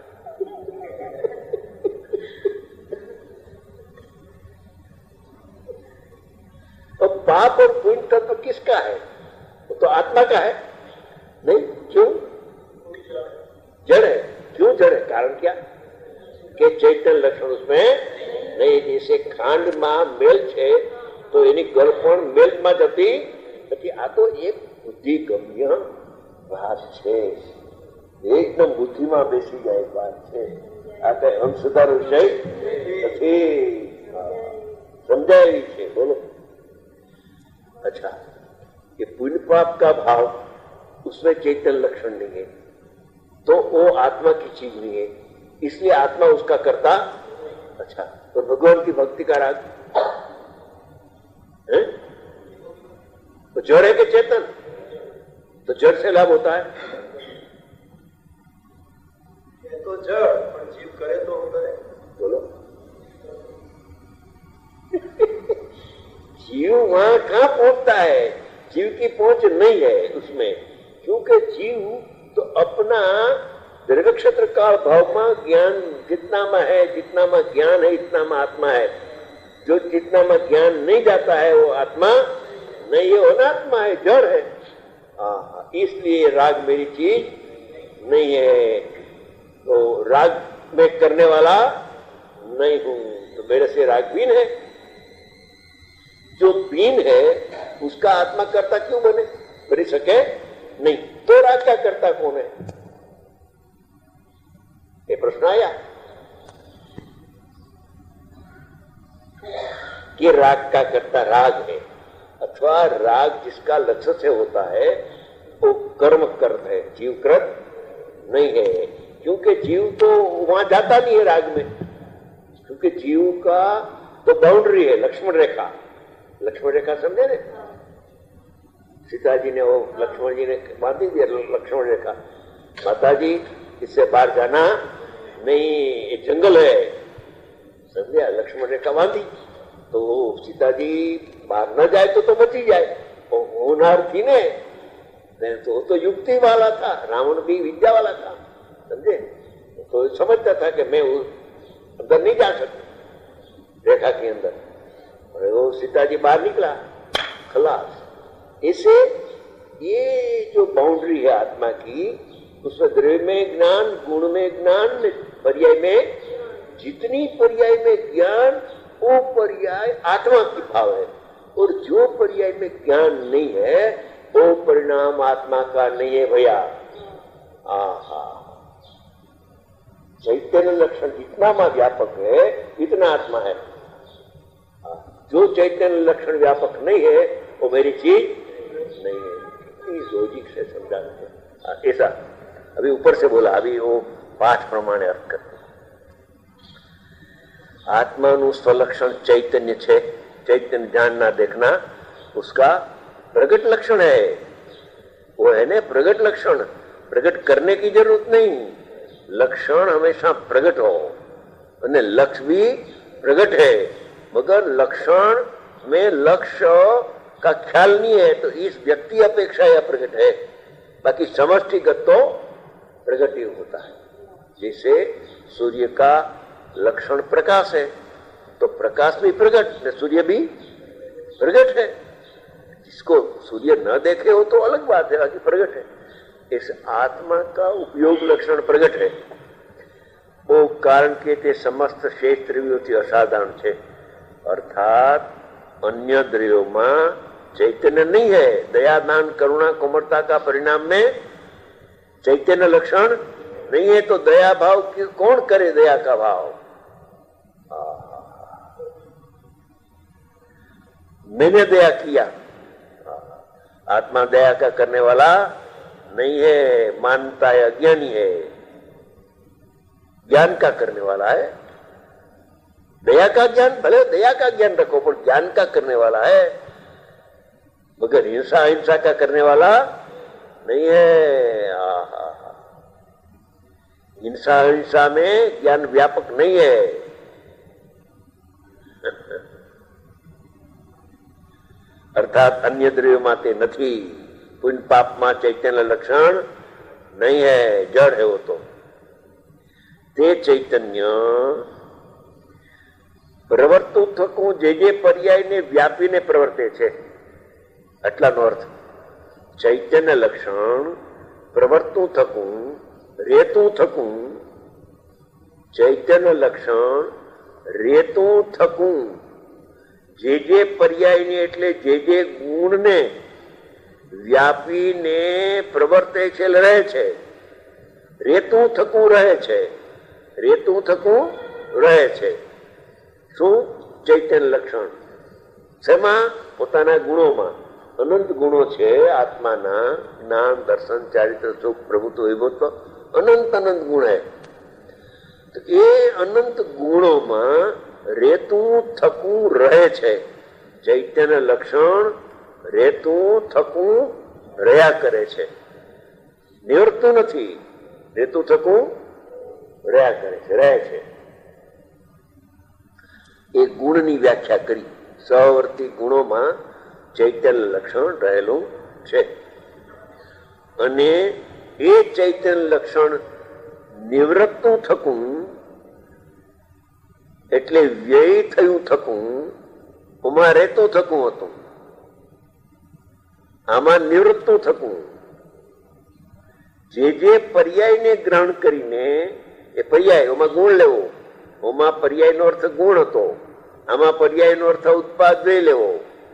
S2: तो पाप और पुण्य तत्व किसका है? वो तो आत्मा का है. नहीं, क्यों? जड़ है. क्यों जड़ है? कारण क्या? कि चैतन्य लक्षण उसमें नहीं. जैसे खांड में मेल है तो एनी गलपण मेल में जती નથી. આ તો એક બુદ્ધિગમ્ય વાત છે, એકદમ બુદ્ધિમાં બેસી જાય વાત છે. આ કઈ અંશધાર વિષય નથી, समझाई है. बोलो. अच्छा, ये पुण्य पाप का भाव, उसमें चैतन्य लक्षण नहीं है तो वो आत्मा की चीज नहीं है, इसलिए आत्मा उसका करता. अच्छा, तो भगवान की भक्ति का राग है तो जड़ है कि चेतन? तो जड़ से लाभ होता है.
S3: तो जड़ पर जीव करे तो होता है.
S2: बोलो. जीव वहां कहां पहुंचता है? जीव की पहुंच नहीं है उसमें, क्योंकि जीव तो अपना दीर्घ क्षेत्र काल भाव में ज्ञान जितना में है, जितना में ज्ञान है इतना में आत्मा है. जो जितना में ज्ञान नहीं जाता है वो आत्मा नहीं है, अनात्मा है, जड़ है. इसलिए राग मेरी चीज नहीं है. तो राग में करने वाला नहीं हूं, तो मेरे से राग बीन है. जो बीन है उसका आत्मा करता क्यों बने? बन सके नहीं. तो राग का करता कौन है? ये प्रश्न आया कि राग का करता राग है, अथवा राग जिसका लक्ष्य से होता है वो कर्म कृत है, जीव कृत नहीं है. क्योंकि जीव तो वहां जाता नहीं है राग में, क्योंकि जीव का तो बाउंड्री है लक्ष्मण रेखा. लक्ष्मण रेखा समझे ने? सीता जी ने वो लक्ष्मण जी ने बांधी दी लक्ष्मण रेखा. माता जी इससे बाहर जाना नहीं, ये जंगल है। समझा? लक्ष्मण रेखा बांधी तो सीता जी बाहर न जाए तो बची जाए। होनहार थी ने तो युक्ति वाला था, रावण भी विद्या वाला था। समझे? तो समझता था कि मैं अंदर नहीं जा सकता रेखा के अंदर, और वो सीता जी बाहर निकला, खलास। ऐसे ये जो बाउंड्री है आत्मा की, उसमें द्रव्य में ज्ञान, गुण में ज्ञान, पर्याय में, जितनी पर्याय में ज्ञान वो पर्याय आत्मा की भाव है, और जो पर्याय में ज्ञान नहीं है वो परिणाम आत्मा का नहीं है भैया। आहा, चैतन्य लक्षण जितना में व्यापक है इतना आत्मा है। जो चैतन्य लक्षण व्यापक नहीं है वो मेरी चीज नहीं है। लॉजिक से समझाते ऐसा। अभी ऊपर से बोला, अभी वो पाठ प्रमाणे अर्थ करते। आत्माનું स्वलक्षण चैतन्य છે, चैतन्य जानना देखना उसका प्रगट लक्षण है। वो है ना प्रगट लक्षण, प्रगट करने की जरूरत नहीं, लक्षण हमेशा प्रगट हो, અને लक्ष्य भी प्रगट है, मगर लक्षण में लक्ष्य का ख्याल नहीं है तो इस व्यक्ति अपेक्षा यह प्रगट है, बाकी समष्टिगत तो प्रगट ही होता है। जैसे सूर्य का लक्षण प्रकाश है तो प्रकाश भी प्रगट, सूर्य भी प्रगट है। जिसको सूर्य न देखे हो तो अलग बात है, बाकी प्रगट है। इस आत्मा का उपयोग लक्षण प्रगट है। वो कारण के ते समस्त शेष द्रव्योથી असाधारण છે, अर्थात अन्य द्रव्यों में चैतन्य नहीं है। दया, दान, करुणा, कोमलता का परिणाम में चैतन्य लक्षण नहीं है, तो दया भाव कौन करे? दया का भाव मैंने दया किया, आत्मा दया का करने वाला नहीं है, मानता है, अज्ञानी है, ज्ञान का करने वाला है। दया का ज्ञान, भले दया का ज्ञान रखो पर ज्ञान का करने वाला है, मगर हिंसा हिंसा का करने वाला नहीं है। हिंसा हिंसा में ज्ञान व्यापक नहीं है। अर्थात अन्य द्रव्यों माते नहीं, पुण्य पाप में चैतन्य लक्षण नहीं है, जड़ है वो। तो ते चैतन्य प्रवर्तु थकू जे पर्याय ने व्यापी ने प्रवर्ते छे, आटलानो अर्थ। चैतन्य लक्षण प्रवर्तु थकू, रेतु थकू, चैतन्य लक्षण रेतु थकू जे पर्याय ने एटले जे गुण ने व्यापी ने प्रवर्ते छे, रहे छे, रेतु थकू रहे छे, रेतु थकू रहे छे। शू चैतन्य लक्षण सेमा? पोताना गुणों में अनंत गुणों छे आत्माना, ज्ञान, दर्शन, चारित्र, सुख, प्रभुत्व, विभुत्व, अनंत अनंत गुण है। तो ये अनंत गुणों में रेतु थकू रहे छे। चैतन्य लक्षण रेतु थकू रह्या करे छे, निवृत्तु नहीं, रेतु थकू रह्या करे छे, रहे छे। एक गुण की व्याख्या करी, सहवर्ती गुणों में चैतन्य लक्षण रहेलू छे, अने ए चैतन्य लक्षण निवृत्तु थकू એટલે વ્યય થયું થકું, ઉમાં રહેતું થકું હતું, આમાં નિવૃત્તું થકું। જે પર્યાયને ગ્રહણ કરીને એ પર્યાય, ઓમાં ગુણ લેવો, ઓમાં પર્યાયનો અર્થ ગુણ હતો, આમાં પર્યાયનો અર્થ ઉત્પાદ લઈ લેવો।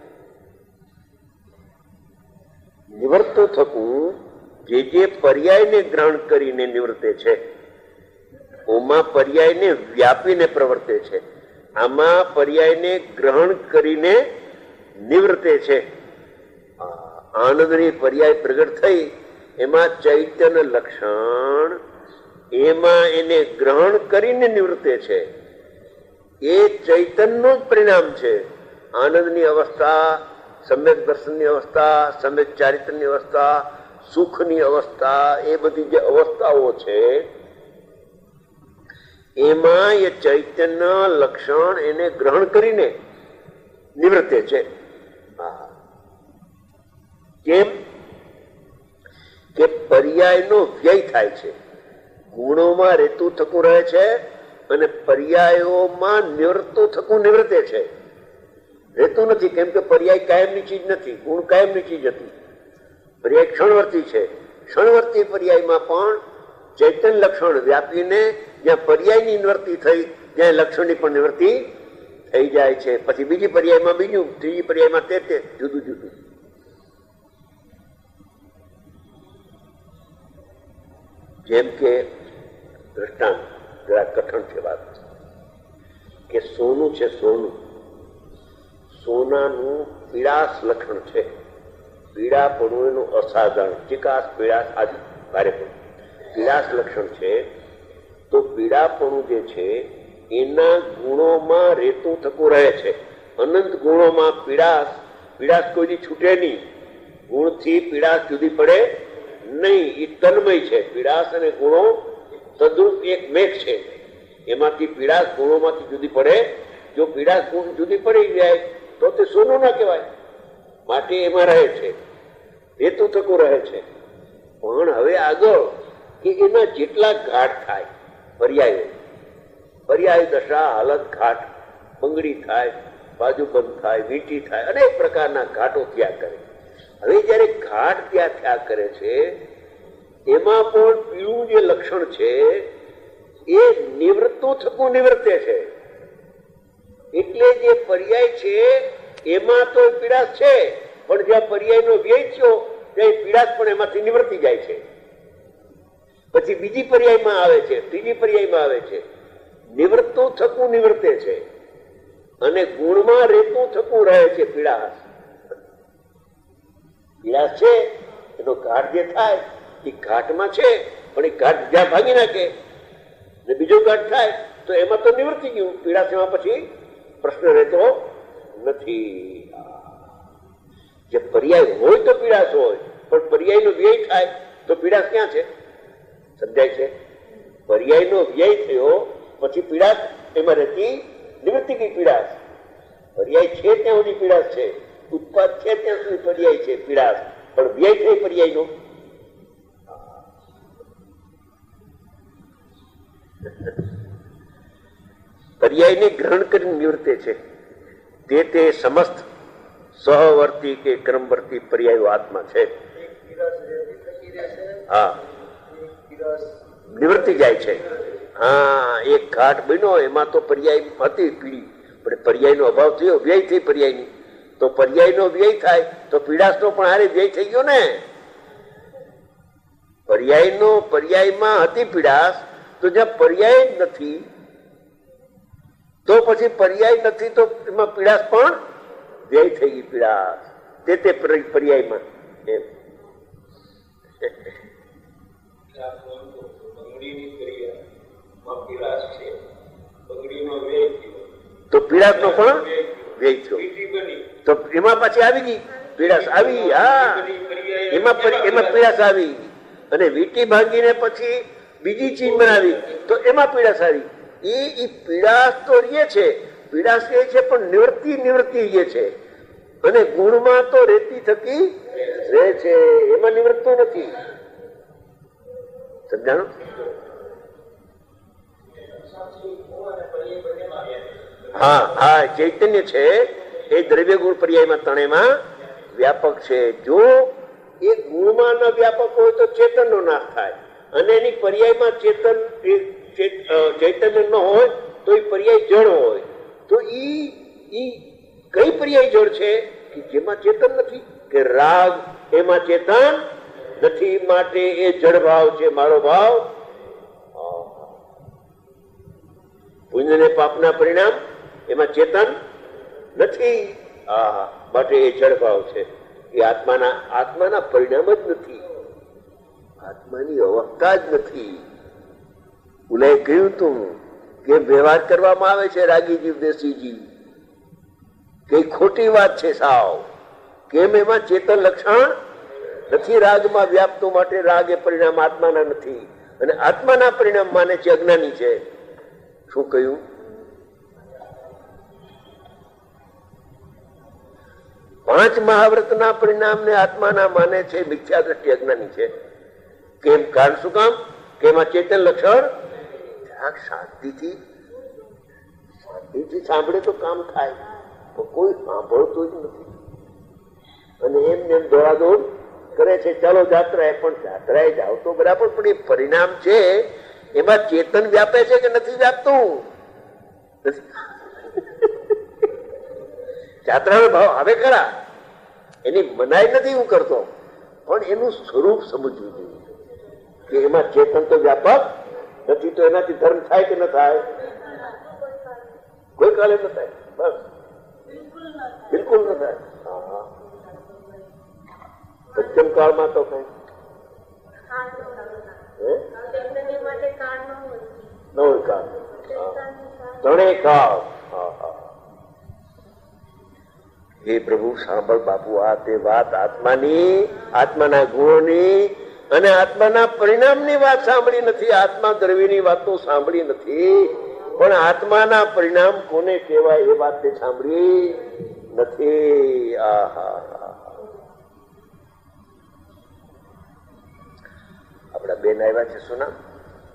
S2: નિવૃત્તું થકું જે પર્યાયને ગ્રહણ કરીને નિવૃત્તે છે, ओमा पर्याय ने व्यापी ने प्रवर्ते छे, आमा पर्याय ने ग्रहण करीने निवृत्ते छे। आनंदनी पर्याय प्रगट थई, एमा चैतन्य लक्षण एमा एने ग्रहण करीने निवृत्ते छे। ए चैतन्यनो ज परिणाम छे। आनंदनी अवस्था, सम्यक दर्शननी अवस्था, सम्यक चारित्रनी अवस्था, સુખની અવસ્થા, એ બધી જે અવસ્થાઓ છે એમાં એ ચૈતન્ય લક્ષણ એને ગ્રહણ કરીને નિવૃત્તે છે. કેમ કે પર્યાયનો વ્યય થાય છે. ગુણોમાં રહેતું થતું રહે છે અને પર્યાયોમાં નિવૃત્તું થતું નિવૃત્તે છે. રહેતું નથી, કેમ કે પર્યાય કાયમની ચીજ નથી, ગુણ કાયમની ચીજ હતી. પર્યાય ક્ષણવર્તી છે. ક્ષણવર્તી પર્યાયમાં પણ ચૈતન્ય લક્ષણ વ્યાપીને જ્યાં પર્યાયની નિવૃત્તિ થઈ ત્યાં લક્ષણની પણ નિવૃત્તિ થઈ જાય છે. પછી બીજી પર્યાયમાં બીજું, ત્રીજી પર્યાયમાં તે જુદું જુદું. જેમ કે દ્રષ્ટાંત જરા કઠણ છે વાત, કે સોનું છે, સોનું, સોનાનું પીળાશ લક્ષણ છે. પીળાપણું એનું અસાધારણ, ચિકાસ, પીળાશ આદિ ભારેપણું, પીળાશ લક્ષણ છે. તો પીળાપણું જે છે એના ગુણોમાં રેતું થતું રહે છે. અનંત ગુણોમાં પીળાશ, પીળાશ કોઈની છૂટે નહીં. ગુણથી પીળાશ જુદી પડે નહીં, એ તન્મય છે. પીળાશ અને ગુણો તદ્રુપ એક મેઘ છે. એમાંથી પીળાશ ગુણોમાંથી જુદી પડે. જો પીળાશ ગુણ જુદી પડી જાય તો તે સોનું ના કહેવાય. માટે એમાં રહે છે, રેતું થતું રહે છે. પણ હવે આગળ કે એના જેટલા ઘાટ થાય, પર્યાયો, પર્યાય દશા, હાલત, ઘાટ, બંગડી થાય, બાજુબંધ થાય, વીંટી થાય, અનેક પ્રકારના ઘાટો થયા કરે. હવે જયારે ઘાટ ત્યાં થયા કરે છે એમાં પણ પીળું જે લક્ષણ છે એ નિવૃત્તું થતું નિવૃત્તે છે. એટલે જે પર્યાય છે એમાં તો પીડાશ છે, પણ જ્યાં પર્યાયનો વ્યય થયો ત્યાં પીડાશ પણ એમાંથી નિવૃત્તિ જાય છે. પછી બીજી પર્યાયમાં આવે છે, ત્રીજી પર્યાયમાં આવે છે, નિવૃત્તું થતું નિવૃત્તે છે અને ગુણમાં રહેતું થતું રહે છે. પીડાશ પીડાશ છે એનો ઘાટ જે થાય એ ઘાટમાં છે, પણ એ ઘાટ જ્યાં ભાગી નાખે ને બીજો ઘાટ થાય તો એમાં તો નિવૃત્તિ ગયું. પીડાશ એમાં પછી પ્રશ્ન રહેતો નથી. જે પર્યાય હોય તો પીડાશ હોય, પણ પર્યાયનો વ્યય થાય તો પીડાશ ક્યાં છે? સમજાય છે? પર્યાયનો વ્યય થયો પછી પીડાશ એમાં રહેતી નિવૃત્તિ ગઈ. પીડાશ પર્યાય છે ત્યાં સુધી પીડાશ છે, ઉત્પાદ છે ત્યાં સુધી પર્યાય છે પીડાશ, પણ વ્યય થઈ પર્યાયનો. પર્યાયને ગ્રહણ કરીને નિવૃત્તે છે. તે સમસ્ત સહવર્તી કે ક્રમવર્તી પર્યાયો આત્મા છે. હા, નિવૃત્તિ જાય છે. હા, એક ઘાટ બન્યો એમાં તો પર્યાય હતી પીડી, પણ પર્યાયનો અભાવ થયો, વ્યય થઈ પર્યાયની. તો પર્યાયનો વ્યય થાય તો પીડાશનો પણ હારે વ્યય થઈ ગયો ને. પર્યાયમાં હતી પીડાશ, તો જ્યાં પર્યાય નથી તો પછી પર્યાય નથી તો એમાં પીડાશ પણ વ્યય થઈ ગઈ. પીડાશ તે પર્યાયમાં એમ. તો પીડાશ નો પણ વ્યય થયો તો એમાં પાછી આવી ગઈ પીડાશ આવી. હા, એમાં પીડાશ આવી અને વીટી ભાંગીને પછી બીજી ચીજ બનાવી તો એમાં પીડાશ આવી. એ પીડાશ તો રે છે, પીડાશ એ છે પણ નિવૃત્તિ જે છે અને ગુણમાં તો રેતી થકી રહે છે, એમાં નિવૃત્તો નથી. સમજાણું? હા હા, ચૈતન્ય છે એ દ્રવ્ય ગુણ પર્યાયમાં ત્રણેયમાં વ્યાપક છે. જો એ ગુણમાં ન વ્યાપક હોય તો ચેતન નો નાશ થાય, અને એની પર્યાયમાં ચૈતન્ય ન હોય તો એ પર્યાય જળ હોય. તો ઈ કઈ પર્યાય જળ છે કે જેમાં ચેતન નથી? કે રાગ એમાં ચેતન નથી, માટે એ જળ ભાવ છે. મારો ભાવ પુણ્ય ને પાપના પરિણામ એમાં ચેતન નથી, માટે એ જળ ભાવ છે. એ આત્માના પરિણામ જ નથી, આત્માની અવસ્થા જ નથી. ઉલાએ કહ્યું તું કે વ્યવહાર કરવામાં આવે છે રાગી જીવ દેશી જીવ, કઈ ખોટી વાત છે સાવ. કેમ? એમાં ચેતન લક્ષણ નથી રાગમાં વ્યાપતું, માટે રાગ એ પરિણામ આત્માના નથી, અને આત્માના પરિણામ માને છે અજ્ઞાની છે. શું કહ્યું? પાંચ મહાવ્રતના પરિણામને આત્માના માને છે, મિથ્યા દ્રષ્ટિ અજ્ઞાની છે. કેમ? કારણ શું કામ? કે એમાં ચેતન લક્ષણ શાંતિથી સાંભળે તો કામ થાય, તો કોઈ સાંભળતું જ નથી, અને એમને એમ દોડાદોડ કરે છે. ચાલો જાત્રાએ, પણ જાત્રાએ જાવ તો બરાબર, પણ એ પરિણામ છે એમાં ચેતન વ્યાપે છે કે નથી વ્યાપતું? જાત્રાનો ભાવ આવે ખરા, એની મનાઈ નથી હું કરતો, પણ એનું સ્વરૂપ સમજવું જોઈએ કે એમાં ચેતન તો વ્યાપક નથી, તો એનાથી ધર્મ થાય કે ન થાય? કોઈ કાલે ન થાય, બસ બિલકુલ ન થાય. પશ્ચિમ કાળમાં તો કઈ ત્રણેય કાળ. હે પ્રભુ સાંભળ બાપુ, આ તે વાત આત્માની, આત્માના ગુણોની અને આત્માના પરિણામની વાત સાંભળી નથી, આત્મા દ્રવ્યની વાત તો સાંભળી નથી, પણ આત્માના પરિણામ કોને કહેવાય એ વાત તે સાંભળી નથી. આપડા બેન આવ્યા છે, શું નામ?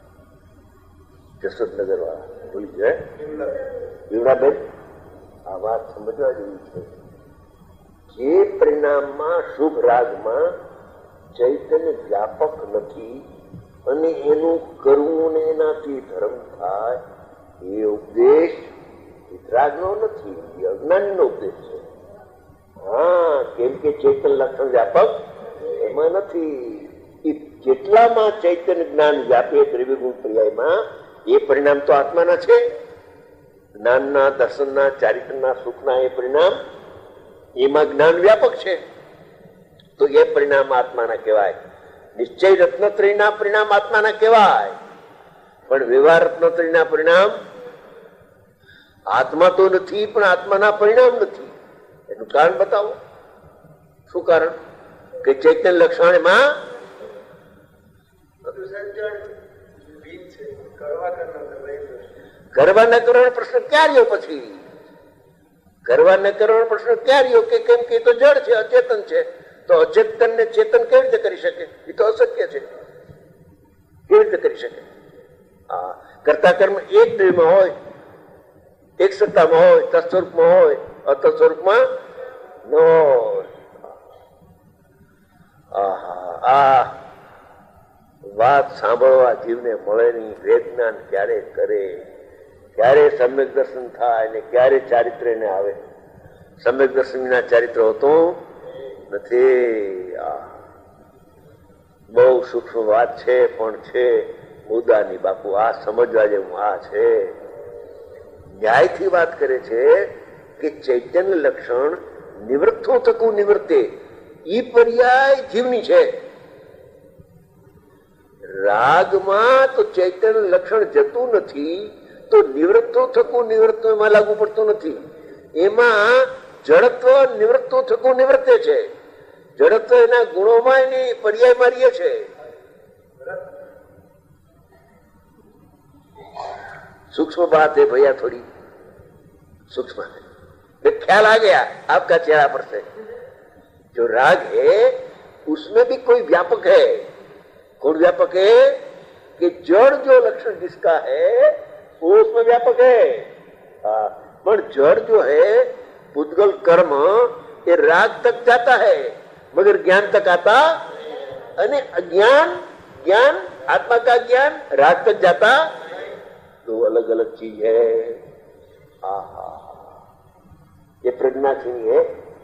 S2: જસોદનગર વાળા, ભૂલી જાય વિમલાબેન. આ વાત સમજવા જેવી છે. જે પરિણામમાં શુભ રાગમાં ચૈતન્ય વ્યાપક નથી અને એનું કરવું ને એનાથી ધર્મ થાય, એ ઉપદેશ વિતરાગનો નથી, એ અજ્ઞાનનો ઉપદેશ છે. હા, કેમ કે ચૈતન્ય લક્ષણ વ્યાપક એમાં નથી. જેટલામાં ચૈતન્ય જ્ઞાન વ્યાપે દ્રવ્યગુણ પર્યાયમાં, એ પરિણામ તો આત્માના છે. જ્ઞાનના, દર્શનના, ચારિત્રના, સુખના એ પરિણામ, એમાં જ્ઞાન વ્યાપક છે, તો એ પરિણામ આત્માના કહેવાય. નિશ્ચય રત્નત્રયના પરિણામ આત્માના કહેવાય, પણ વ્યવહાર રત્નત્રયના પરિણામ આત્મા તો નથી, પણ આત્માના પરિણામ નથી. એનું કારણ બતાવો. શું કારણ? કે ચૈતન્ય લક્ષણ એમાં કરવા ન કરવાનો પ્રશ્ન ક્યાં રહ્યો? પછી કરવા ન કરવાનો પ્રશ્ન ક્યાં રહ્યો? કે કેમ કે તો જડ છે, અચેતન છે, તો અચેતન ને ચેતન કેવી રીતે કરી શકે? એ તો અશક્ય છે. કેવી રીતે કરી શકે? કરતા કર્મ એક દ્રવ્યમાં હોય, એક સત્તામાં હોય, તત્સ્વરૂપમાં હોય, અતસ્વરૂપમાં ન હોય. આ વાત સાંભળવા જીવને મળે નહીં. વેદ જ્ઞાન ક્યારે કરે, ક્યારે સમ્યક દર્શન થાય ને ક્યારે ચારિત્ર ને આવે. સમ્યક દર્શન વિના ચારિત્ર હોતું નથી. બહુ સૂક્ષ્મ વાત છે, પણ છે મુદ્દાની બાપુ. આ સમજવા જેવું આ છે. ન્યાયથી વાત કરે છે કે ચૈતન્ય લક્ષણ નિવૃત્તો થકું નિવૃત્તે, ઈ પર્યાય જીવની છે. રાગમાં તો ચૈતન્ય લક્ષણ જતું નથી, તો નિવૃત્તો થકું નિવૃત્તો એમાં લાગુ પડતું નથી. એમાં જડત્વ નિવૃત્તો થકું નિવૃત્તે છે. જડત્વ એના ગુણોમાં એની પર્યાય મારીએ છે. सूक्ष्म बात है भैया, थोड़ी सूक्ष्म है, ख्याल आ गया आपका चेहरा पर से. जो राग है उसमें भी कोई व्यापक है. कौन व्यापक है? कि जड़ जो लक्षण जिसका है वो उसमें व्यापक है. पर जड़ जो है पुद्गल कर्म ये राग तक जाता है मगर ज्ञान तक आता, अने अज्ञान ज्ञान आत्मा का ज्ञान राग तक जाता, दो अलग अलग चीज है. ये प्रज्ञा छीनी है.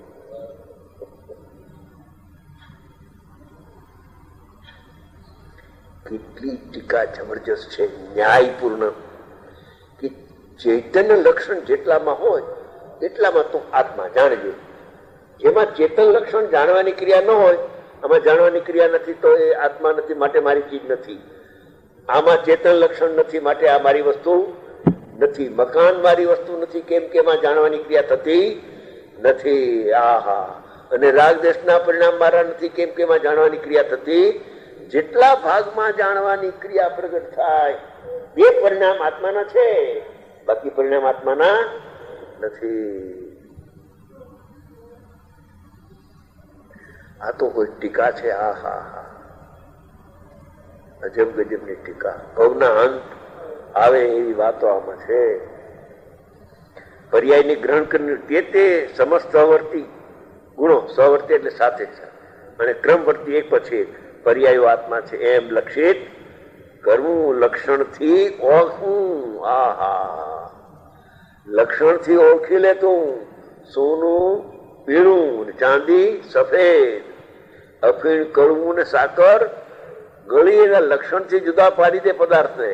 S2: કેટલી ટીકા જબરજસ્ત છે, ન્યાયપૂર્ણ. કે ચૈતન્ય લક્ષણ જેટલામાં હોય એટલામાં તો આત્મા જાણજો. જેમાં ચેતન લક્ષણ જાણવાની ક્રિયા ન હોય, આમાં જાણવાની ક્રિયા નથી, તો એ આત્મા નથી, માટે મારી ચીજ નથી. આમાં ચેતન લક્ષણ નથી, માટે આ મારી વસ્તુ નથી. મકાન મારી વસ્તુ નથી, કેમ કે એમાં જાણવાની ક્રિયા થતી નથી. અને રાગ દેશના પરિણામ મારા નથી કેમ કે એમાં જાણવાની ક્રિયા થતી, જેટલા ભાગમાં જાણવાની ક્રિયા પ્રગટ થાય એ પરિણામ આત્માના છે, બાકી પરિણામ આત્માના નથી. આ તો કોઈ ટીકા છે. હા હા હા, અજબ ગજબની ટીકા. ભવના અંત આવે એવી વાતો આમાં છે. પર્યાયને ગ્રહણ કરીને તે સમસ્ત સહવર્તી ગુણો, સહવર્તી એટલે સાથે છે, અને ક્રમવર્તી એક પછી એક પર્યાયો આત્મા છે એમ લક્ષિત કરવું, લક્ષણથી ઓળખવું. આહા, લક્ષણથી ઓળખી લેતું. સોનું પીળું, ચાંદી સફેદ, અફીણ કડવું ને સાકર ગળી, એના લક્ષણથી જુદા પાડી દે પદાર્થને.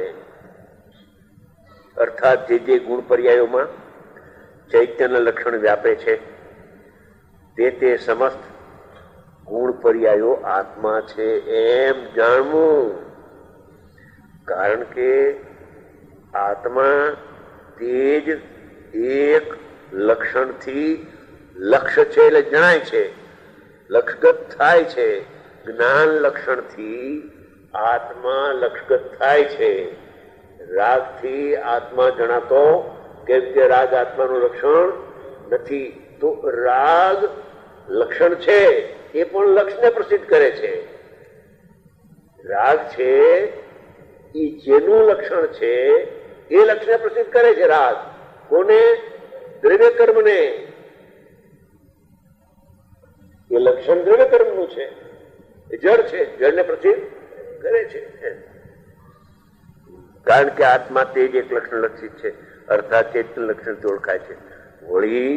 S2: અર્થાત જે ગુણ પર્યાયોમાં ચૈતન્ય લક્ષણ વ્યાપે છે તે સમસ્ત ગુણ પર્યાયો આત્મા છે એમ જાણવું. કારણ કે આત્મા તે જ એક લક્ષણથી લક્ષ્ય છે એટલે જણાય છે, લક્ષગત થાય છે. જ્ઞાન લક્ષણથી આત્મા લક્ષગત થાય છે. રાગથી આત્મા જણાતો, કેમ કે રાગ આત્માનું લક્ષણ નથી. તો રાગ લક્ષણ છે એ પણ લક્ષને પ્રસિદ્ધ કરે છે. રાગ છે એ જેનું લક્ષણ છે એ લક્ષને પ્રસિદ્ધ કરે છે. રાગ કોને? દ્રવ્ય કર્મને. એ લક્ષણ દ્રવ્ય કર્મનું છે, એ જળ છે, જળને પ્રસિદ્ધ કરે છે. કારણ કે આત્મા તે જ એક લક્ષણ લક્ષિત છે, અર્થાત ચેતન લક્ષણથી ઓળખાય છે. વળી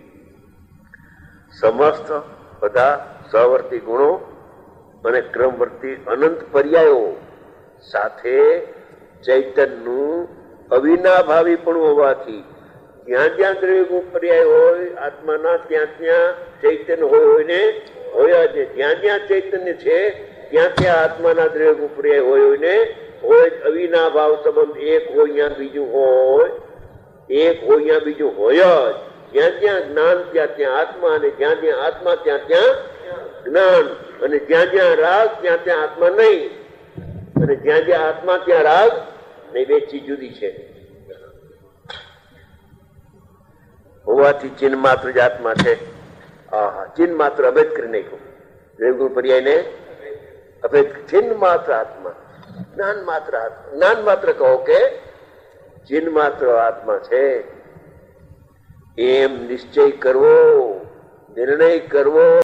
S2: સમસ્ત બધા સહવર્તી ગુણો અને ક્રમવર્તી અનંત પર્યાયો સાથે ચૈતનનું અવિનાભાવી પણ હોવાથી જ્યાં જ્યાં દ્રવ્ય ગુણ પર્યાય હોય આત્માના, ત્યાં ત્યાં ચૈતન્ય હોય ને હોય જ. જ્યાં જ્યાં ચૈતન્ય છે ત્યાં ત્યાં આત્માના દ્રવ્ય ગુણ પર્યાય હોય ને હોય. અવિનાભાવ સંબંધ એક હોય ત્યાં બીજું હોય, એક હોય ત્યાં બીજું હોય જ. જ્યાં જ્યાં જ્ઞાન ત્યાં ત્યાં આત્મા, અને જ્યાં જ્યાં આત્મા ત્યાં ત્યાં જ્ઞાન, અને જ્યાં જ્યાં રાગ ત્યાં ત્યાં આત્મા નહીં, અને જ્યાં જ્યાં આત્મા ત્યાં રાગ નહીં. બે ચીજ જુદી છે. હોવાથી ચિહ્ન માત્ર જ આત્મા છે. હા, ચિહ્ન માત્ર અભેદ કરી નાખ્યું. દ્રવ્યગુણ પર્યાય ને અભેદ. ચિહ્ન માત્ર આત્મા, જ્ઞાન માત્ર આત્મા. જ્ઞાન માત્ર કહો કે ચિહ્ન માત્ર આત્મા છે એમ નિશ્ચય કરવો, નિર્ણય કરવો.